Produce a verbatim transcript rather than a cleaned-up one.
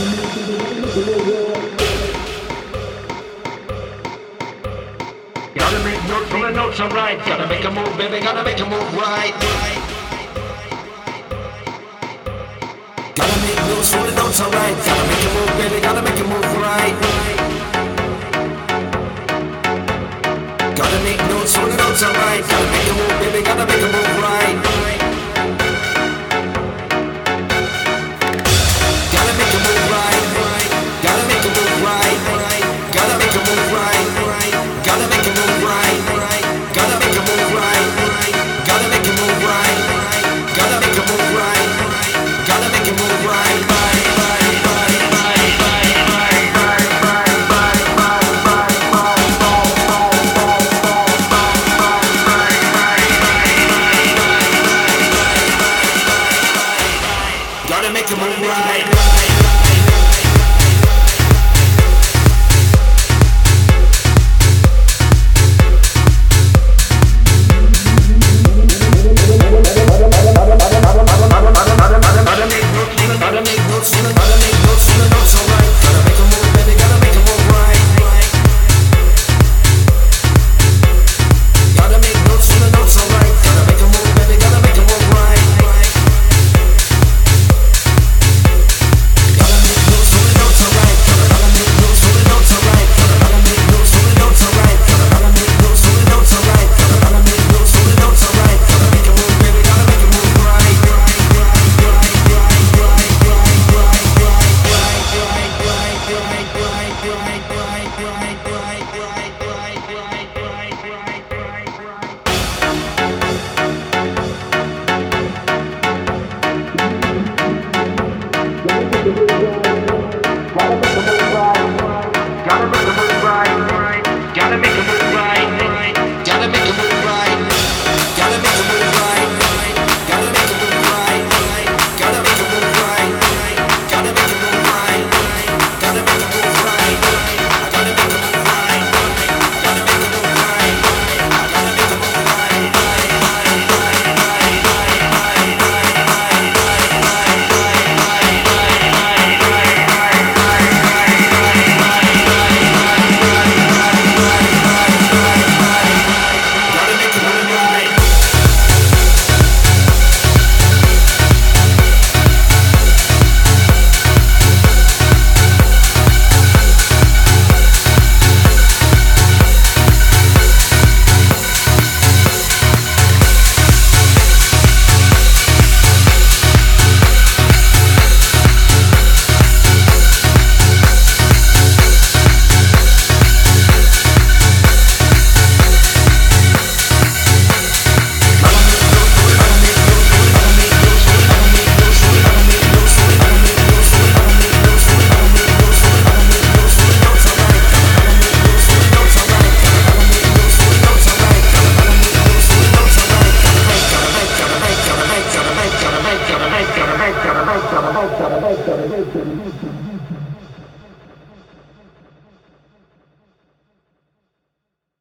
Gotta make notes when the notes are right. Gotta make a move, baby, gotta make a move right. Gotta make moves when the notes are right. Gotta make a move, baby, gotta make a move right. Gotta make notes when the notes are right. Gotta make a move, baby, gotta make a move right. Gotta make a move right. Gotta make a move right. Gotta make a move right. Gotta make a move right. Gotta make a move right. Gotta make a move right. Gotta make a move right. Gotta make a move right. Gotta make a move right. Gotta make, gotta make, gotta make, gotta make, gotta make, gotta make, gotta make, gotta make, gotta